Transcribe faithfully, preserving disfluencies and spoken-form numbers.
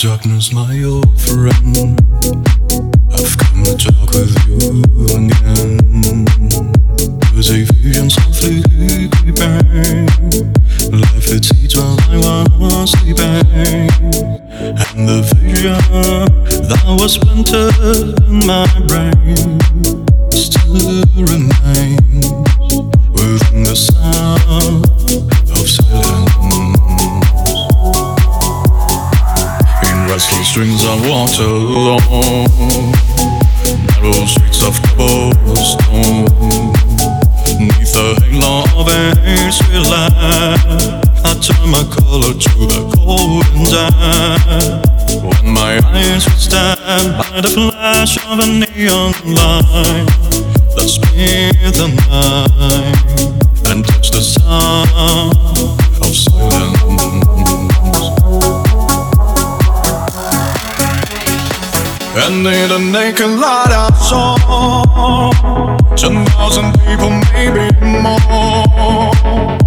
Darkness, my old friend, I've come to talk with you again. There's a vision softly creeping, life it seeds while I was sleeping, and the vision that was planted in my brain still remains within the sound of silence. Restless strings I walked alone, narrow streets of cobblestone, neath the halo of a street light, I turned my color to the golden tide. When my eyes were stabbed by the flash of a neon light that split the night and touched the sound of silence. And in the naked light I saw ten thousand people, maybe more.